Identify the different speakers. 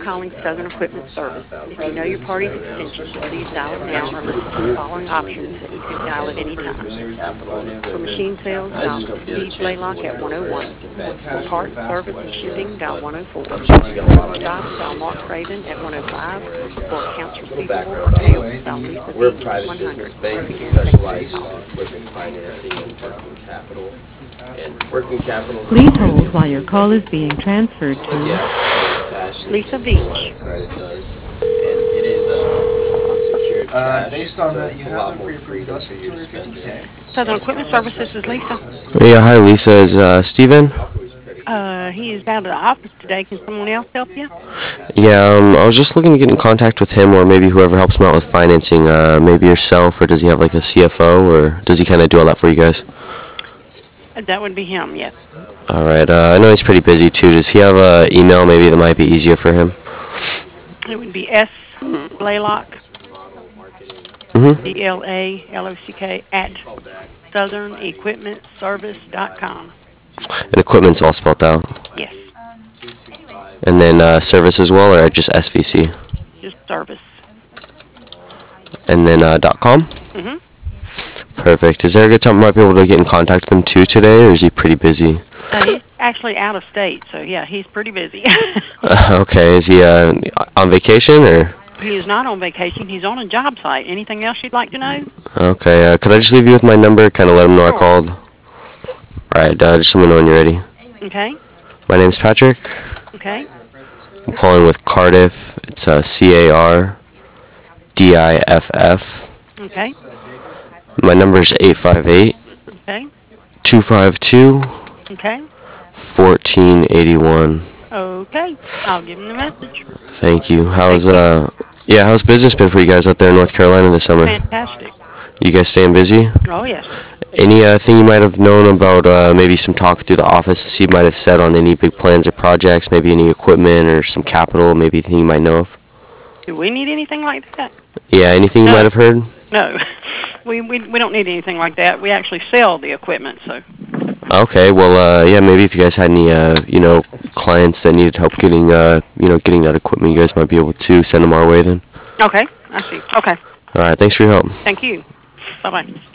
Speaker 1: calling Southern Equipment Service. If you know your party's extension, please dial it now or listen to the following options that you can dial at any time. For machine sales, dial Steve Blaylock at 101. For parts, service, and shipping, dial 104. For stocks, dial Mark Craven at 105. For accounts receivable or sales, dial Lisa Beach at 100. Once again, thank you for calling.
Speaker 2: Please hold while your call is being transferred to
Speaker 1: Lisa Beach.
Speaker 3: Based on that, you have a pre-approved investment, 250K.
Speaker 1: Southern Equipment Services is Lisa.
Speaker 4: Yeah, hi Lisa, is Steven?
Speaker 1: He is out of the office today. Can someone else help you?
Speaker 4: Yeah, I was just looking to get in contact with him or maybe whoever helps him out with financing, maybe yourself, or does he have like a CFO, or does he kind of do all that for you guys?
Speaker 1: That would be him, yes.
Speaker 4: Alright, I know he's pretty busy too. Does he have an email maybe that might be easier for him?
Speaker 1: It would be S. Blaylock,
Speaker 4: Mm-hmm.
Speaker 1: BLALOCK, at SouthernEquipmentService.com.
Speaker 4: And equipment's all spelled out.
Speaker 1: Yes,
Speaker 4: And then service as well, or just SVC?
Speaker 1: just service.
Speaker 4: And then .com?
Speaker 1: Mm-hmm.
Speaker 4: Perfect. Is there a good time I might be able to get in contact with him too today, or is he pretty busy?
Speaker 1: He's actually out of state, so yeah, he's pretty busy.
Speaker 4: Okay, is he on vacation, or?
Speaker 1: He is not on vacation. He's on a job site. Anything else you'd like to know?
Speaker 4: Okay, could I just leave you with my number, kind of let him know I called? Alright, just let me know when you're ready.
Speaker 1: Okay,
Speaker 4: My name's Patrick.
Speaker 1: okay,
Speaker 4: I'm calling with Cardiff. It's CARDIFF.
Speaker 1: okay,
Speaker 4: My number's 858
Speaker 1: okay,
Speaker 4: 252
Speaker 1: okay,
Speaker 4: 1481.
Speaker 1: okay. I'll give him the message.
Speaker 4: Thank you. How's business been for you guys out there in North Carolina this summer?
Speaker 1: Fantastic.
Speaker 4: You guys staying busy?
Speaker 1: Oh, yes.
Speaker 4: Anything you might have known about, maybe some talk through the office Steve might have said on any big plans or projects, maybe any equipment or some capital, maybe anything you might know of?
Speaker 1: Do we need anything like that?
Speaker 4: Yeah, anything you
Speaker 1: No.
Speaker 4: might have heard?
Speaker 1: No. We don't need anything like that. We actually sell the equipment, so.
Speaker 4: Okay, well, yeah, maybe if you guys had any, clients that needed help getting, getting that equipment, you guys might be able to send them our way then.
Speaker 1: Okay, I see. Okay.
Speaker 4: All right, thanks for your help.
Speaker 1: Thank you. Bye-bye.